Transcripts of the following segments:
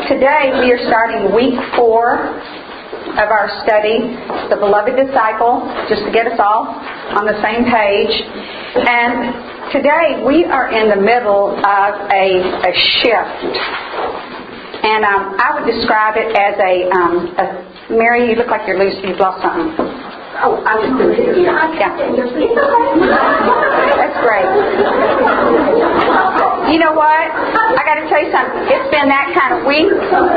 Today we are starting week 4 of our study, The Beloved Disciple, just to get us all on the same page. And today we are in the middle of a shift. And I would describe it as Mary, you look like you've lost something. Oh, I was doing it. Yeah. That's great. You know what? I got to tell you something. It's been that kind of week.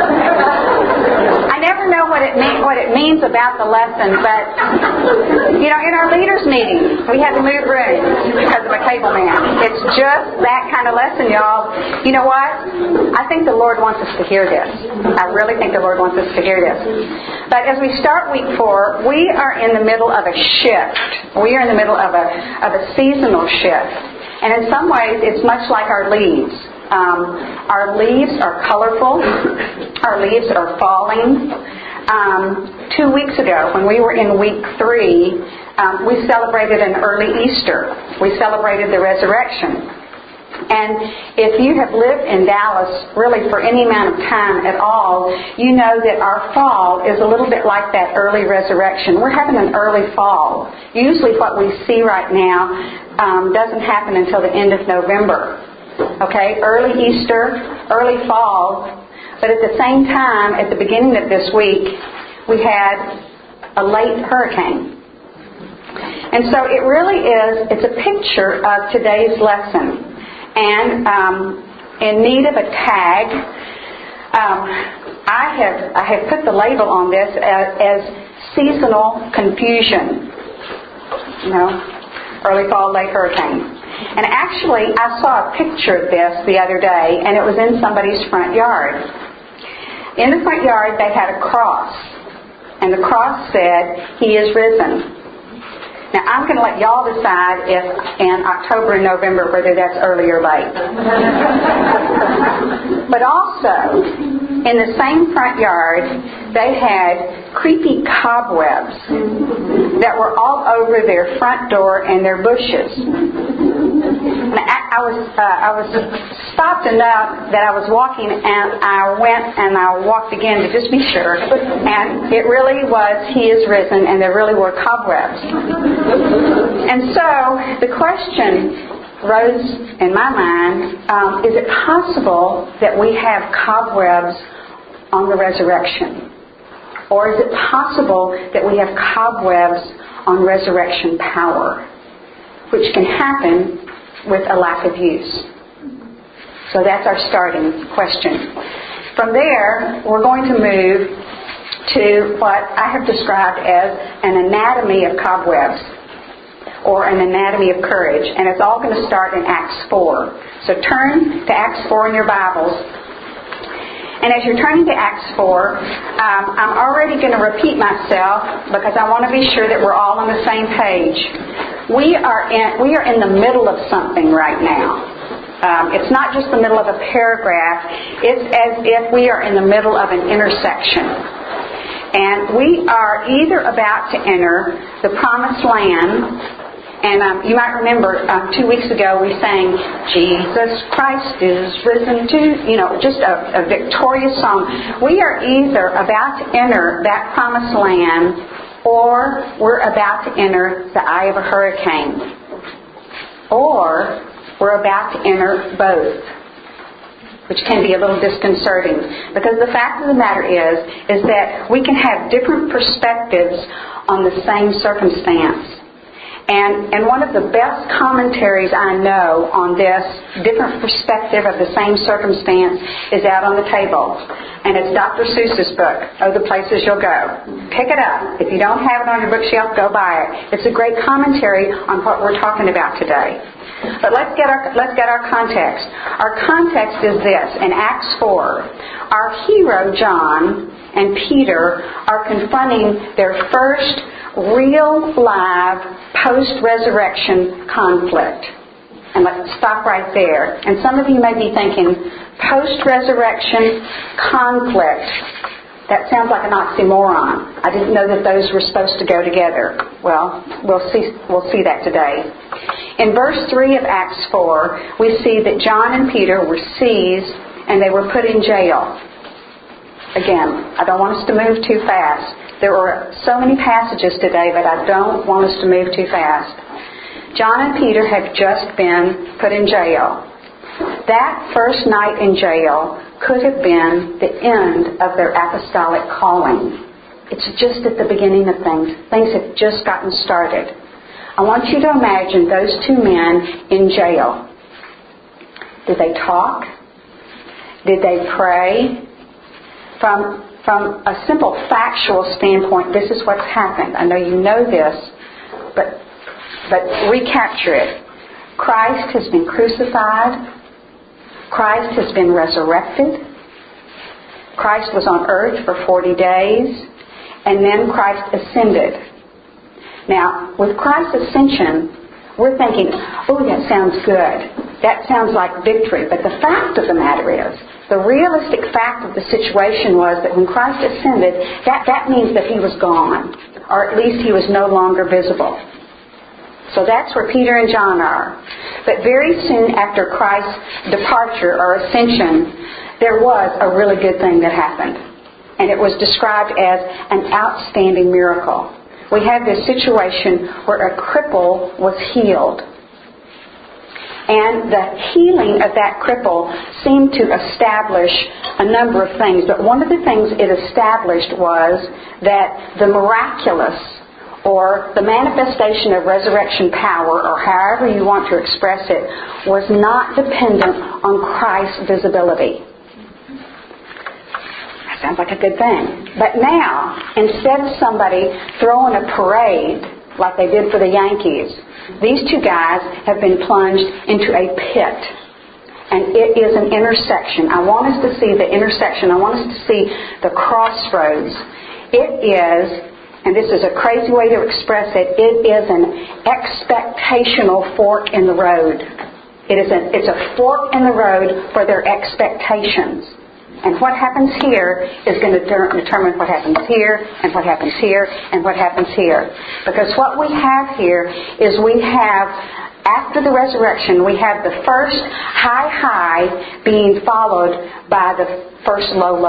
I never know what it means about the lesson, but in our leaders' meeting, we had to move rooms because of a cable man. It's just that kind of lesson, y'all. You know what? I think the Lord wants us to hear this. I really think the Lord wants us to hear this. But as we start week 4, we are in the middle of a shift. We are in the middle of a seasonal shift. And in some ways, it's much like our leaves. Our leaves are colorful. Our leaves are falling. 2 weeks ago, when we were in week 3, we celebrated an early Easter. We celebrated the resurrection. And if you have lived in Dallas really for any amount of time at all, you know that our fall is a little bit like that early resurrection. We're having an early fall. Usually what we see right now doesn't happen until the end of November. Okay, early Easter, early fall. But at the same time, at the beginning of this week, we had a late hurricane. And so it really it's a picture of today's lesson. And in need of a tag, I have put the label on this as seasonal confusion. Early fall, late hurricane. And actually, I saw a picture of this the other day, and it was in somebody's front yard. In the front yard, they had a cross, and the cross said, "He is risen." Now, I'm going to let y'all decide if in October and November whether that's early or late. But also, in the same front yard, they had creepy cobwebs that were all over their front door and their bushes. Now, I was stopped enough that I was walking, and I went and I walked again to just be sure. And it really was, "He is risen," and there really were cobwebs. And so the question rose in my mind, is it possible that we have cobwebs on the resurrection? Or is it possible that we have cobwebs on resurrection power, which can happen with a lack of use? So that's our starting question. From there, we're going to move to what I have described as an anatomy of cobwebs, or an anatomy of courage. And it's all going to start in Acts 4. So turn to Acts 4 in your Bibles. And as you're turning to Acts 4, I'm already going to repeat myself because I want to be sure that we're all on the same page. We are in the middle of something right now. It's not just the middle of a paragraph. It's as if we are in the middle of an intersection. And we are either about to enter the promised land. And you might remember 2 weeks ago we sang, "Jesus Christ is risen to," just a victorious song. We are either about to enter that promised land, or we're about to enter the eye of a hurricane. Or we're about to enter both, which can be a little disconcerting. Because the fact of the matter is that we can have different perspectives on the same circumstance. And one of the best commentaries I know on this different perspective of the same circumstance is out on the table. And it's Dr. Seuss's book, "Oh, the Places You'll Go." Pick it up. If you don't have it on your bookshelf, go buy it. It's a great commentary on what we're talking about today. But let's get our context. Our context is this. In Acts 4, our hero, John, and Peter are confronting their first real, live, post-resurrection conflict. And let's stop right there. And some of you may be thinking, post-resurrection conflict. That sounds like an oxymoron. I didn't know that those were supposed to go together. Well, we'll see that today. In verse 3 of Acts 4, we see that John and Peter were seized and they were put in jail. Again, I don't want us to move too fast. There are so many passages today, but I don't want us to move too fast. John and Peter have just been put in jail. That first night in jail could have been the end of their apostolic calling. It's just at the beginning of things. Things have just gotten started. I want you to imagine those two men in jail. Did they talk? Did they pray? From a simple factual standpoint, this is what's happened. I know you know this, but recapture it. Christ has been crucified. Christ has been resurrected. Christ was on earth for 40 days, and then Christ ascended. Now, with Christ's ascension, we're thinking, oh, that sounds good. That sounds like victory. But the fact of the matter is, the realistic fact of the situation was that when Christ ascended, that means that He was gone, or at least He was no longer visible. So that's where Peter and John are. But very soon after Christ's departure or ascension, there was a really good thing that happened. And it was described as an outstanding miracle. We have this situation where a cripple was healed. And the healing of that cripple seemed to establish a number of things. But one of the things it established was that the miraculous, or the manifestation of resurrection power, or however you want to express it, was not dependent on Christ's visibility. That sounds like a good thing. But now, instead of somebody throwing a parade like they did for the Yankees, these two guys have been plunged into a pit. And it is an intersection. I want us to see the intersection. I want us to see the crossroads. It is, and this is a crazy way to express it, it is an expectational fork in the road. It's a fork in the road for their expectations. And what happens here is going to determine what happens here, and what happens here, and what happens here. Because what we have here is we have, after the resurrection, we have the first high being followed by the first low.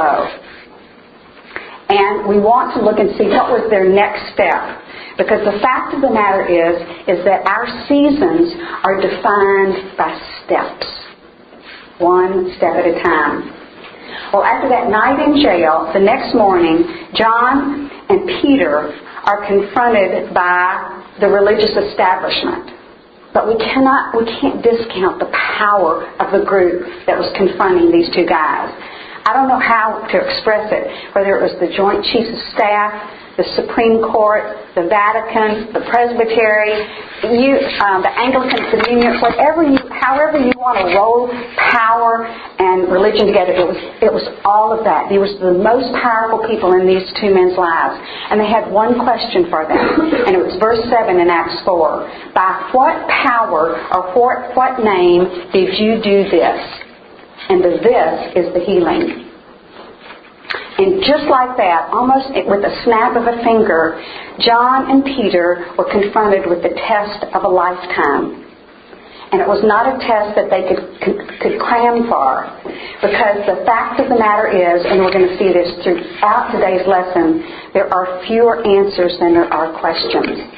And we want to look and see what was their next step. Because the fact of the matter is that our seasons are defined by steps. One step at a time. Well, after that night in jail, the next morning, John and Peter are confronted by the religious establishment. But we can't discount the power of the group that was confronting these two guys. I don't know how to express it, whether it was the Joint Chiefs of Staff, the Supreme Court, the Vatican, the Presbytery, the Anglican Communion, however you want to roll power and religion together, it was all of that. He was the most powerful people in these two men's lives. And they had one question for them, and it was verse 7 in Acts 4. By what power or what name did you do this? And the this is the healing. And just like that, almost with a snap of a finger, John and Peter were confronted with the test of a lifetime. And it was not a test that they could cram for. Because the fact of the matter is, and we're going to see this throughout today's lesson, there are fewer answers than there are questions.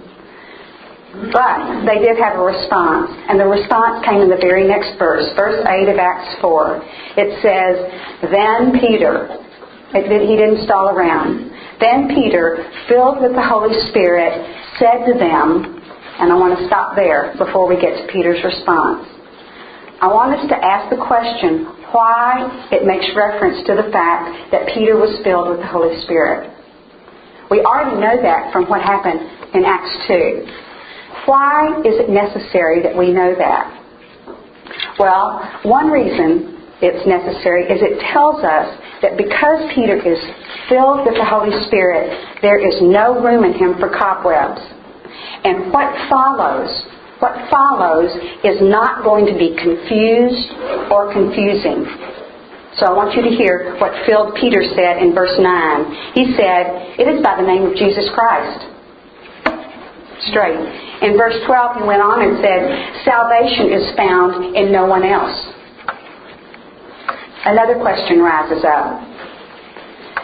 But they did have a response. And the response came in the very next verse. Verse 8 of Acts 4. It says, Then Peter... He didn't stall around. Then Peter, filled with the Holy Spirit, said to them, and I want to stop there before we get to Peter's response. I want us to ask the question, why it makes reference to the fact that Peter was filled with the Holy Spirit. We already know that from what happened in Acts 2. Why is it necessary that we know that? Well, one reason it's necessary is it tells us that because Peter is filled with the Holy Spirit, there is no room in him for cobwebs. And what follows is not going to be confused or confusing. So I want you to hear what filled Peter said in verse 9. He said, it is by the name of Jesus Christ. Straight. In verse 12 he went on and said, salvation is found in no one else. Another question rises up.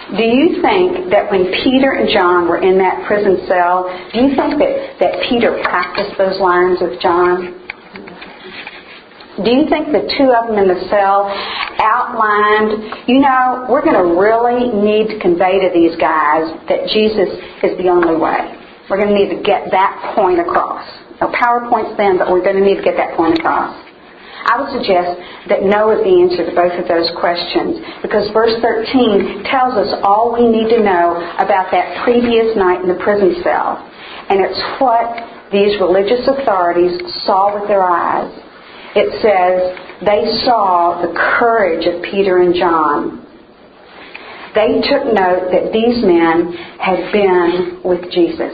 Do you think that when Peter and John were in that prison cell, do you think that Peter practiced those lines with John? Do you think the two of them in the cell outlined, we're going to really need to convey to these guys that Jesus is the only way. We're going to need to get that point across. No PowerPoints then, but we're going to need to get that point across. I would suggest that no is the answer to both of those questions, because verse 13 tells us all we need to know about that previous night in the prison cell. And it's what these religious authorities saw with their eyes. It says they saw the courage of Peter and John. They took note that these men had been with Jesus.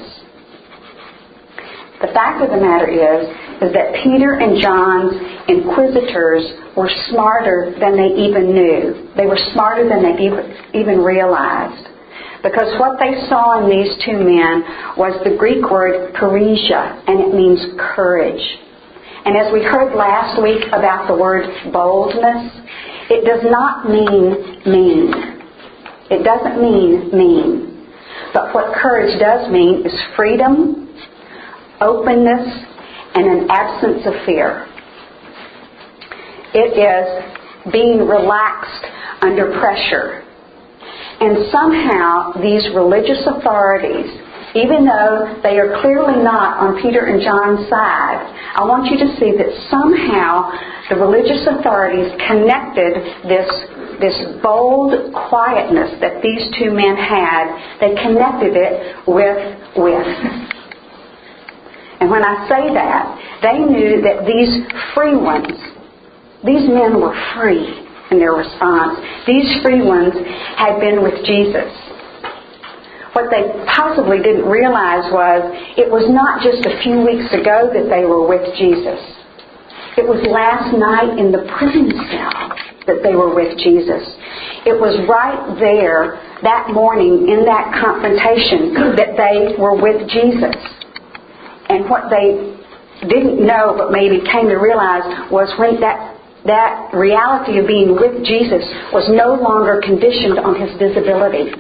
The fact of the matter is that Peter and John's inquisitors were smarter than they even knew. They were smarter than they even realized. Because what they saw in these two men was the Greek word parousia, and it means courage. And as we heard last week about the word boldness, it does not mean mean. It doesn't mean mean. But what courage does mean is freedom, openness, and an absence of fear. It is being relaxed under pressure. And somehow these religious authorities, even though they are clearly not on Peter and John's side, I want you to see that somehow the religious authorities connected this bold quietness that these two men had, they connected it with. And when I say that, they knew that these free ones, these men were free in their response. These free ones had been with Jesus. What they possibly didn't realize was it was not just a few weeks ago that they were with Jesus. It was last night in the prison cell that they were with Jesus. It was right there that morning in that confrontation that they were with Jesus. And what they didn't know but maybe came to realize was when that reality of being with Jesus was no longer conditioned on his visibility.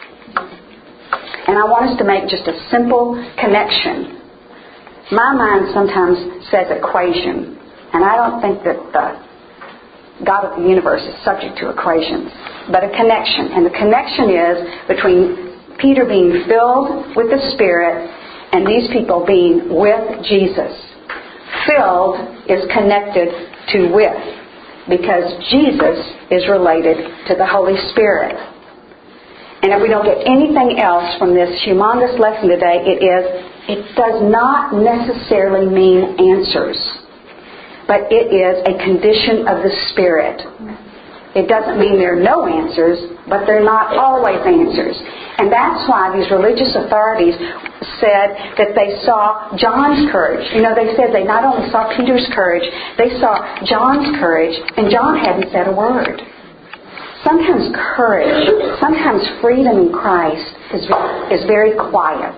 And I want us to make just a simple connection. My mind sometimes says equation, and I don't think that the God of the universe is subject to equations, but a connection. And the connection is between Peter being filled with the Spirit and these people being with Jesus. Filled is connected to with, because Jesus is related to the Holy Spirit. And if we don't get anything else from this humongous lesson today, it does not necessarily mean answers, but it is a condition of the Spirit. It doesn't mean there are no answers, but they're not always answers. And that's why these religious authorities said that they saw John's courage. They said they not only saw Peter's courage, they saw John's courage, and John hadn't said a word. Sometimes courage, sometimes freedom in Christ is very quiet.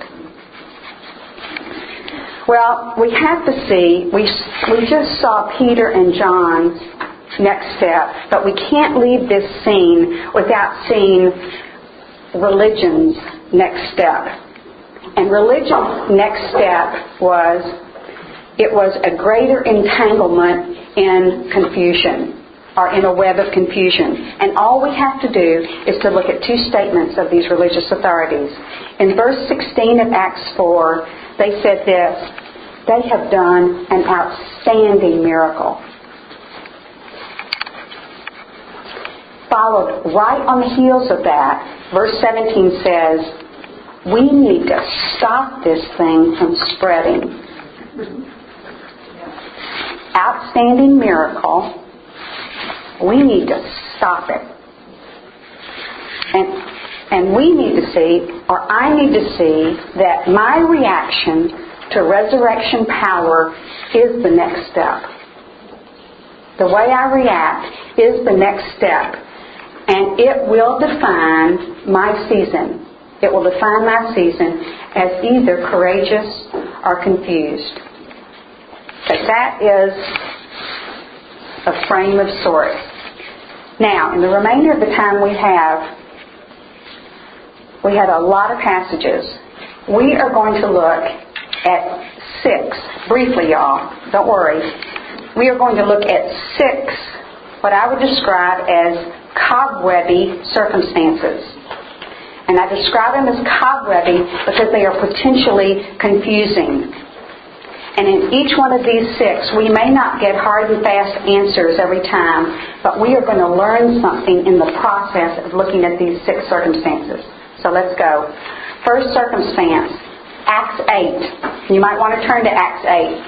Well, we have to see, we just saw Peter and John's next step, but we can't leave this scene without seeing religion's next step. And religion's next step was a greater entanglement in confusion, or in a web of confusion. And all we have to do is to look at two statements of these religious authorities. In verse 16 of Acts 4, they said this: they have done an outstanding miracle. Followed right on the heels of that, verse 17 says, we need to stop this thing from spreading. Outstanding miracle. We need to stop it. And we need to see, or I need to see, that my reaction to resurrection power is the next step. The way I react is the next step. And it will define my season. It will define my season as either courageous or confused. But that is a frame of sorts. Now, in the remainder of the time we have, We had a lot of passages. We are going to look at 6, briefly y'all, don't worry. We are going to look at 6, what I would describe as cobwebby circumstances. And I describe them as cobwebby because they are potentially confusing. And in each one of these 6, we may not get hard and fast answers every time, but we are going to learn something in the process of looking at these 6 circumstances. So let's go. First circumstance, Acts 8. You might want to turn to Acts 8.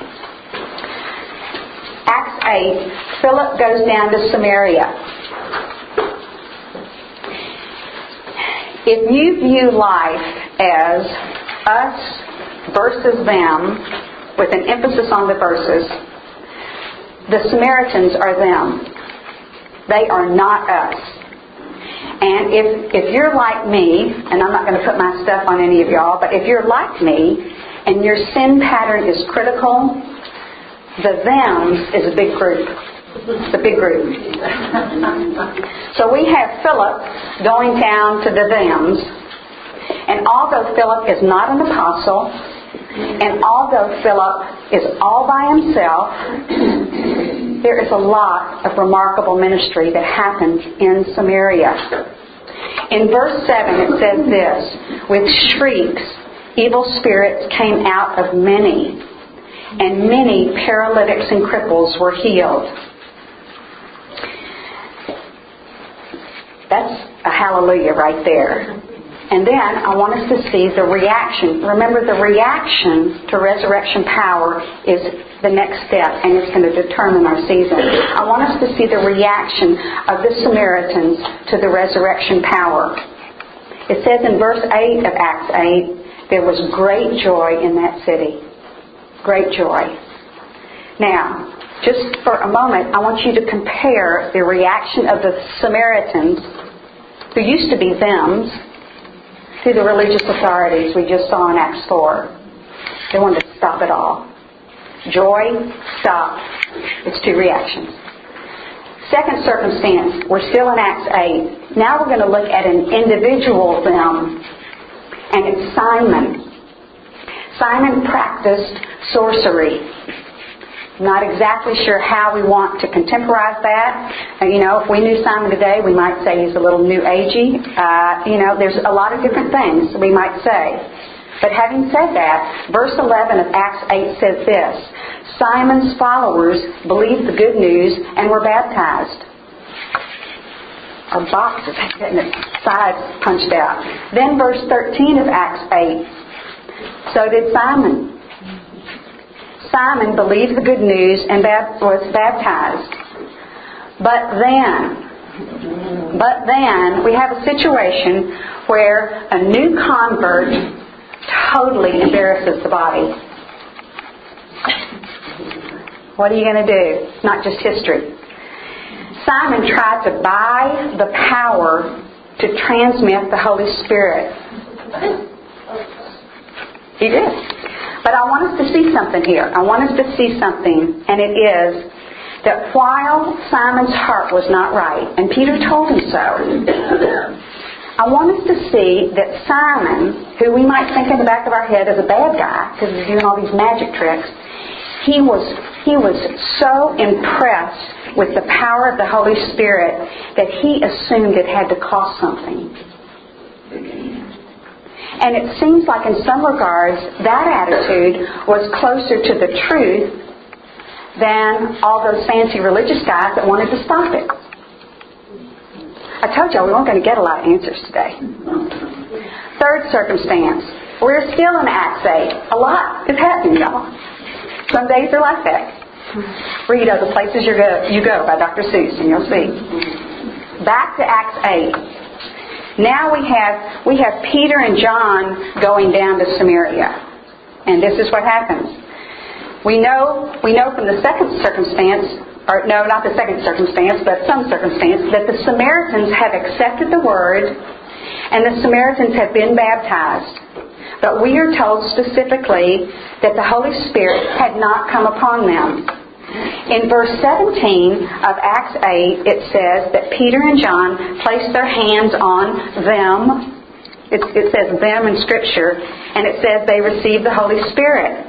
Acts 8, Philip goes down to Samaria. If you view life as us versus them, with an emphasis on the verses, the Samaritans are them. They are not us. And if you're like me, and I'm not going to put my stuff on any of y'all, but if you're like me and your sin pattern is critical, the thems is a big group. It's a big group. So we have Philip going down to the thems, and although Philip is not an apostle, and although Philip is all by himself, there is a lot of remarkable ministry that happens in Samaria. In verse 7 it says this, with shrieks, evil spirits came out of many, and many paralytics and cripples were healed. That's a hallelujah right there. And then I want us to see the reaction. Remember, the reaction to resurrection power is the next step, and it's going to determine our season. I want us to see the reaction of the Samaritans to the resurrection power. It says in verse 8 of Acts 8, there was great joy in that city. Great joy. Now, just for a moment, I want you to compare the reaction of the Samaritans, who used to be thems, to the religious authorities we just saw in Acts 4. They wanted to stop it all. Joy, stop. It's 2 reactions. Second circumstance, we're still in Acts 8. Now we're going to look at an individual them, and it's Simon. Simon practiced sorcery. Not exactly sure how we want to contemporize that. If we knew Simon today, we might say he's a little new agey. There's a lot of different things we might say. But having said that, verse 11 of Acts 8 says this, Simon's followers believed the good news and were baptized. Our box is getting its sides punched out. Then verse 13 of Acts 8, so did Simon. Simon believed the good news and was baptized. But then we have a situation where a new convert totally embarrasses the body. What are you going to do? It's not just history. Simon tried to buy the power to transmit the Holy Spirit. He did. But I want us to see something here. I want us to see something, and it is that while Simon's heart was not right, and Peter told him so, I want us to see that Simon, who we might think in the back of our head as a bad guy, because he's doing all these magic tricks, he was so impressed with the power of the Holy Spirit that he assumed it had to cost something. And it seems like in some regards that attitude was closer to the truth than all those fancy religious guys that wanted to stop it. I told y'all we weren't going to get a lot of answers today. Third circumstance. We're still in Acts 8. A lot is happening, y'all. Some days are like that. Read The Places You Go by Dr. Seuss and you'll see. Back to Acts 8. Now we have Peter and John going down to Samaria. And this is what happens. We know from the second circumstance, or no, not the second circumstance, but some circumstance, that the Samaritans have accepted the word and the Samaritans have been baptized. But we are told specifically that the Holy Spirit had not come upon them. In verse 17 of Acts 8, it says that Peter and John placed their hands on them It says them in Scripture, and it says they received the Holy Spirit.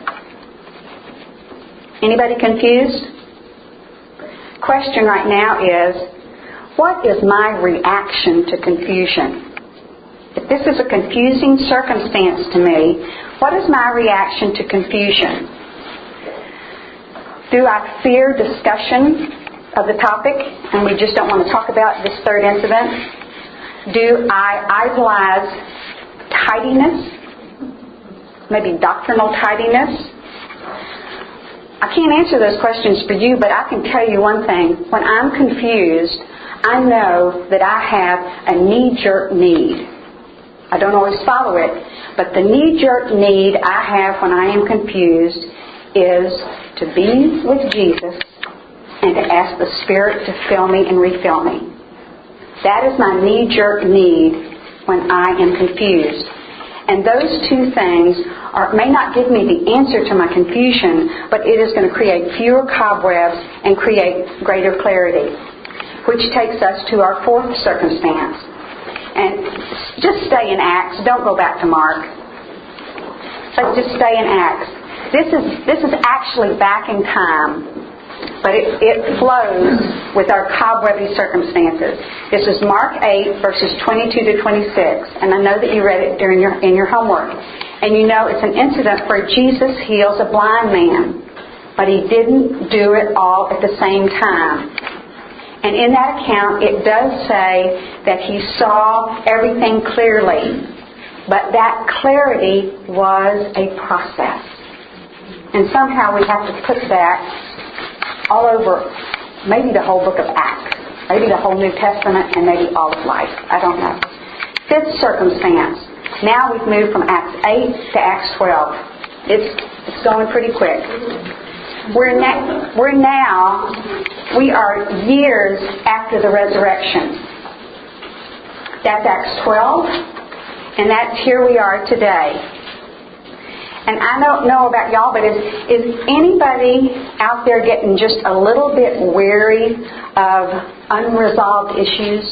Anybody confused? Question right now is, what is my reaction to confusion? If this is a confusing circumstance to me, what is my reaction to confusion? Do I fear discussion of the topic and we just don't want to talk about this third incident? Do I idolize tidiness? Maybe doctrinal tidiness? I can't answer those questions for you, but I can tell you one thing. When I'm confused, I know that I have a knee-jerk need. I don't always follow it, but the knee-jerk need I have when I am confused is to be with Jesus and to ask the Spirit to fill me and refill me. That is my knee-jerk need when I am confused. And those two things may not give me the answer to my confusion, but it is going to create fewer cobwebs and create greater clarity. Which takes us to our fourth circumstance. And just stay in Acts. Don't go back to Mark. Let's just stay in Acts. This is actually back in time, but it flows with our cobwebby circumstances. This is Mark 8, verses 22 to 26. And I know that you read it in your homework. And you know it's an incident where Jesus heals a blind man, but He didn't do it all at the same time. And in that account, it does say that He saw everything clearly. But that clarity was a process. And somehow we have to put that all over maybe the whole book of Acts, maybe the whole New Testament, and maybe all of life. I don't know. Fifth circumstance. Now we've moved from Acts 8 to Acts 12. It's going pretty quick. We are years after the resurrection. That's Acts 12, and that's here we are today. And I don't know about y'all, but is anybody out there getting just a little bit weary of unresolved issues?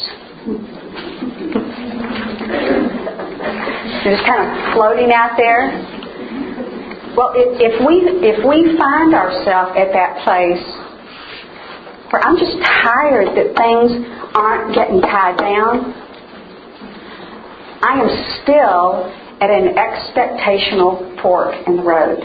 They're just kind of floating out there. Well, if we find ourselves at that place where I'm just tired that things aren't getting tied down, I am still at an expectational fork in the road.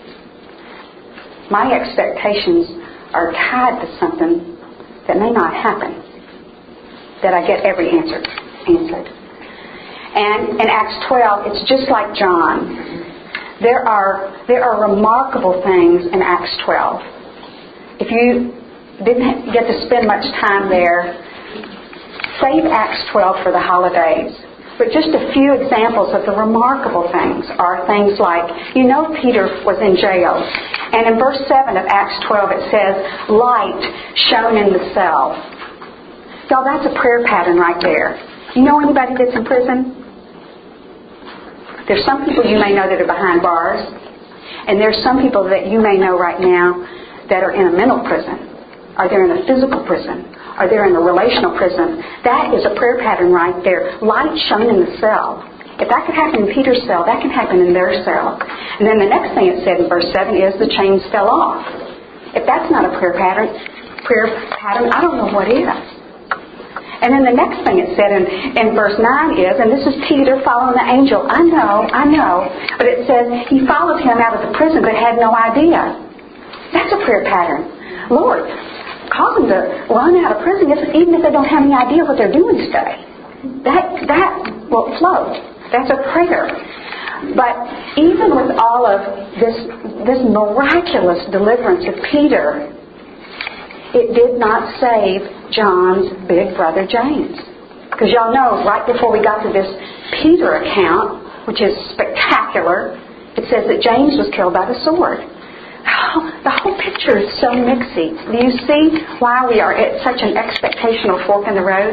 My expectations are tied to something that may not happen, that I get every answered. And in Acts 12, it's just like John. There are remarkable things in Acts 12. If you didn't get to spend much time there, save Acts 12 for the holidays. But just a few examples of the remarkable things are things like, Peter was in jail. And in verse 7 of Acts 12 it says, light shone in the cell. Y'all, that's a prayer pattern right there. You know anybody that's in prison? There's some people you may know that are behind bars. And there's some people that you may know right now that are in a mental prison. Or they're in a physical prison. Or they're in a relational prison. That is a prayer pattern right there. Light shone in the cell. If that could happen in Peter's cell, that can happen in their cell. And then the next thing it said in verse 7 is the chains fell off. If that's not a prayer pattern, I don't know what is. And then the next thing it said in verse 9 is, and this is Peter following the angel. I know. But it says he followed him out of the prison but had no idea. That's a prayer pattern. Lord, cause them to run out of prison even if they don't have any idea what they're doing today. That will flow. That's a prayer. But even with all of this miraculous deliverance of Peter, it did not save John's big brother James. Because y'all know, right before we got to this Peter account, which is spectacular, it says that James was killed by the sword. The whole picture is so mixy. Do you see why we are at such an expectational fork in the road?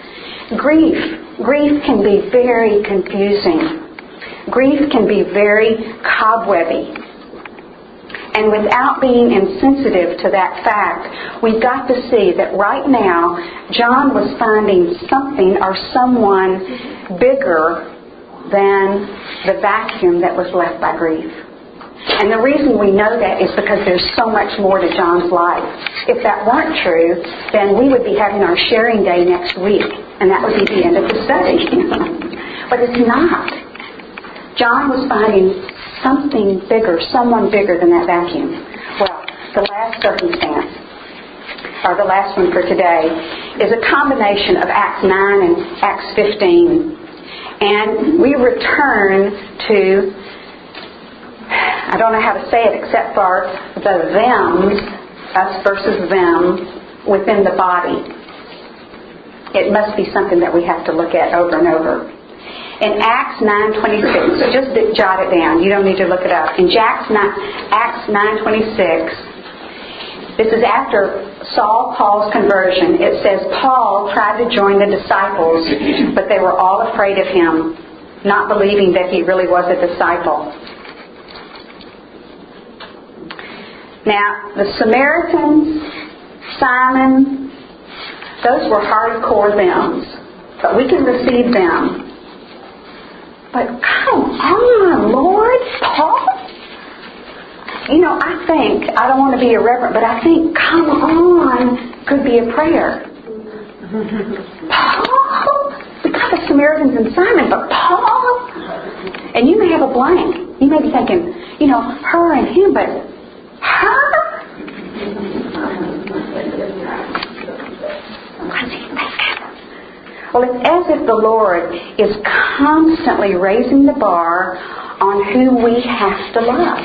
Grief can be very confusing. Grief can be very cobwebby. And without being insensitive to that fact, we've got to see that right now, John was finding something or someone bigger than the vacuum that was left by grief. And the reason we know that is because there's so much more to John's life. If that weren't true, then we would be having our sharing day next week, and that would be the end of the study. But it's not. John was finding something bigger, someone bigger than that vacuum. Well, the last circumstance, or the last one for today, is a combination of Acts 9 and Acts 15. And we return to, I don't know how to say it except for the thems, us versus them, within the body. It must be something that we have to look at over and over. In Acts 9:26, so just jot it down. You don't need to look it up. In Acts 9:26, this is after Paul's conversion. It says, Paul tried to join the disciples, but they were all afraid of him, not believing that he really was a disciple. Now, the Samaritans, Simon, those were hardcore thems, but we can receive them. But come on, Lord, Paul? You know, I don't want to be irreverent, but I think, come on, could be a prayer. Paul? We got the Samaritans and Simon, but Paul? And you may have a blank. You may be thinking, you know, her and him, but her? What's he thinking? Well, it's as if the Lord is constantly raising the bar on who we have to love.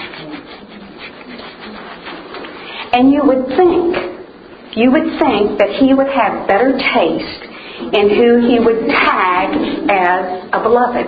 And you would think that He would have better taste in who He would tag as a beloved.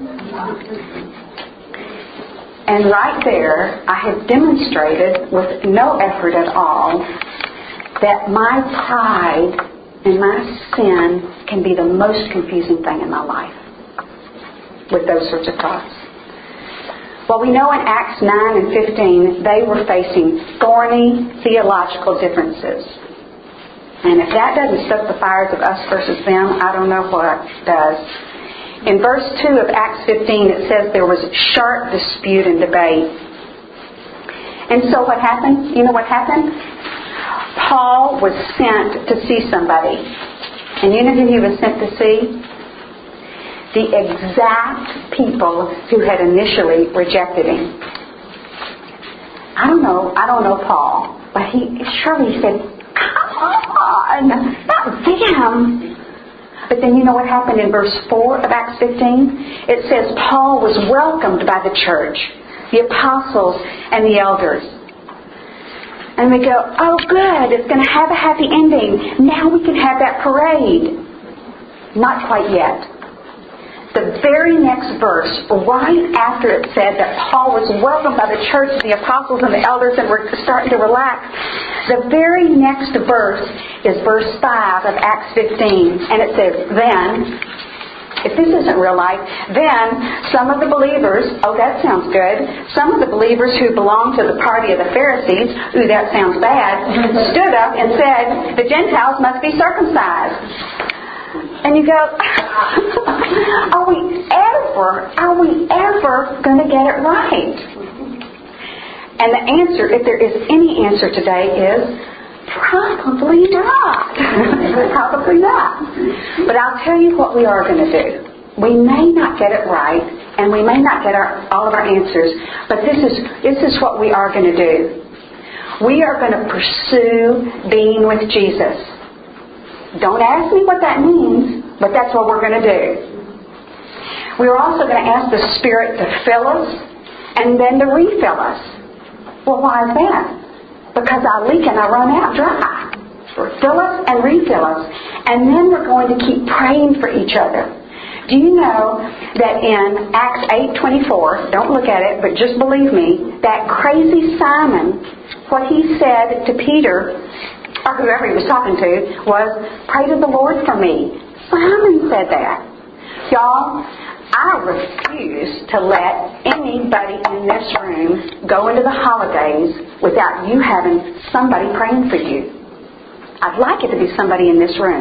And right there, I have demonstrated with no effort at all that my pride and my sin can be the most confusing thing in my life with those sorts of thoughts. Well, we know in Acts 9 and 15, they were facing thorny theological differences. And if that doesn't stoke the fires of us versus them, I don't know what does. In verse 2 of Acts 15, it says there was sharp dispute and debate. And so what happened? You know what happened? Paul was sent to see somebody. And you know who he was sent to see? The exact people who had initially rejected him. I don't know Paul, but he said, come on, not them. But then you know what happened in verse 4 of Acts 15? It says Paul was welcomed by the church, the apostles, and the elders. And we go, oh good, it's going to have a happy ending. Now we can have that parade. Not quite yet. The very next verse, right after it said that Paul was welcomed by the church, the apostles, and the elders, and we're starting to relax, the very next verse is verse 5 of Acts 15. And it says, then, if this isn't real life, then some of the believers, oh that sounds good, some of the believers who belonged to the party of the Pharisees, ooh that sounds bad, stood up and said, the Gentiles must be circumcised. And you go, are we ever going to get it right? And the answer, if there is any answer today, is probably not. Probably not. But I'll tell you what we are going to do. We may not get it right, and we may not get all of our answers, but this is what we are going to do. We are going to pursue being with Jesus. Don't ask me what that means, but that's what we're going to do. We're also going to ask the Spirit to fill us and then to refill us. Well, why is that? Because I leak and I run out dry. Fill us and refill us. And then we're going to keep praying for each other. Do you know that in Acts 8:24, don't look at it, but just believe me, that crazy Simon, what he said to Peter, or whoever he was talking to, was, pray to the Lord for me. Simon said that. Y'all, I refuse to let anybody in this room go into the holidays without you having somebody praying for you. I'd like it to be somebody in this room.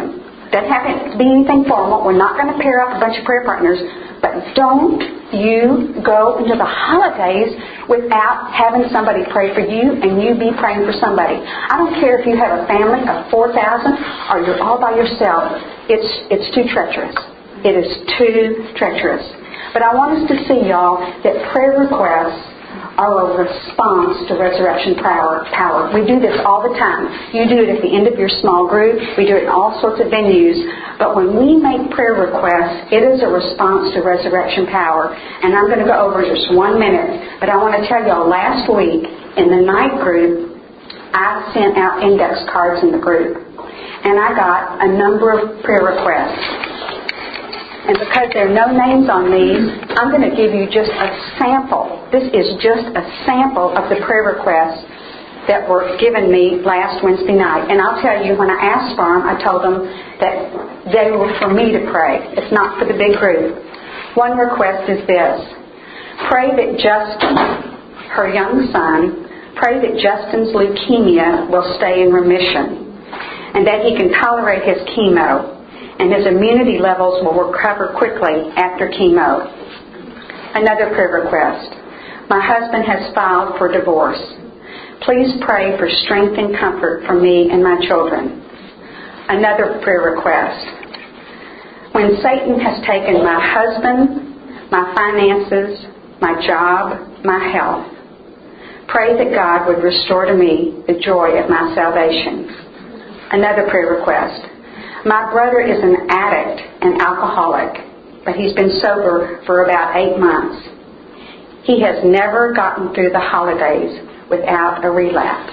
Doesn't have to be anything formal. We're not going to pair up a bunch of prayer partners. But don't you go into the holidays without having somebody pray for you and you be praying for somebody. I don't care if you have a family of 4,000 or you're all by yourself. It's too treacherous. It is too treacherous. But I want us to see, y'all, that prayer requests are a response to resurrection power. We do this all the time. You do it at the end of your small group. We do it in all sorts of venues. But when we make prayer requests, it is a response to resurrection power. And I'm going to go over just 1 minute. But I want to tell y'all, last week in the night group, I sent out index cards in the group. And I got a number of prayer requests. And because there are no names on these, I'm going to give you just a sample. This is just a sample of the prayer requests that were given me last Wednesday night. And I'll tell you, when I asked for them, I told them that they were for me to pray. It's not for the big group. One request is this. Pray that Justin, her young son, pray that Justin's leukemia will stay in remission and that he can tolerate his chemo and his immunity levels will recover quickly after chemo. Another prayer request. My husband has filed for divorce. Please pray for strength and comfort for me and my children. Another prayer request. When Satan has taken my husband, my finances, my job, my health, pray that God would restore to me the joy of my salvation. Another prayer request. My brother is an addict and alcoholic, but he's been sober for about 8 months. He has never gotten through the holidays without a relapse.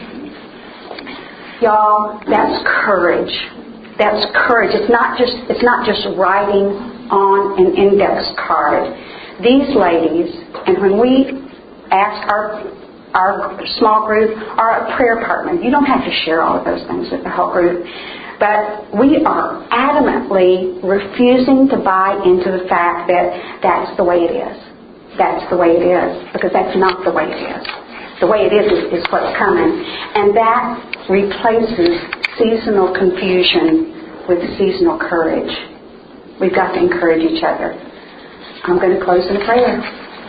Y'all, that's courage. That's courage. It's not just writing on an index card. These ladies, and when we ask our small group or a prayer partner, you don't have to share all of those things with the whole group. But we are adamantly refusing to buy into the fact that that's the way it is. That's the way it is. Because that's not the way it is. The way it is what's coming. And that replaces seasonal confusion with seasonal courage. We've got to encourage each other. I'm going to close in a prayer.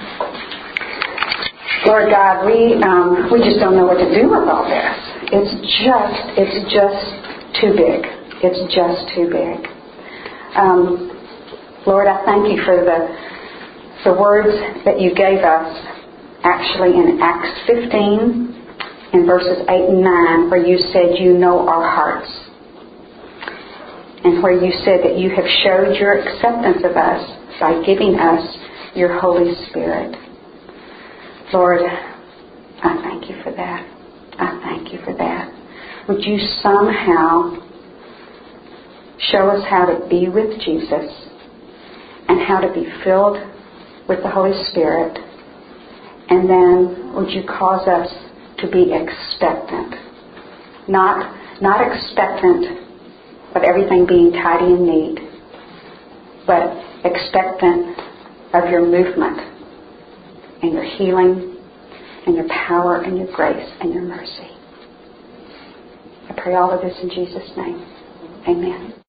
Lord God, we just don't know what to do with all this. It's just too big. It's just too big. Lord, I thank you for the words that you gave us actually in Acts 15 in verses 8 and 9 where you said you know our hearts and where you said that you have showed your acceptance of us by giving us your Holy Spirit. Lord, I thank you for that. I thank you for that. Would you somehow show us how to be with Jesus and how to be filled with the Holy Spirit, and then would you cause us to be expectant, not expectant of everything being tidy and neat, but expectant of your movement and your healing and your power and your grace and your mercy. I pray all of this in Jesus' name. Amen.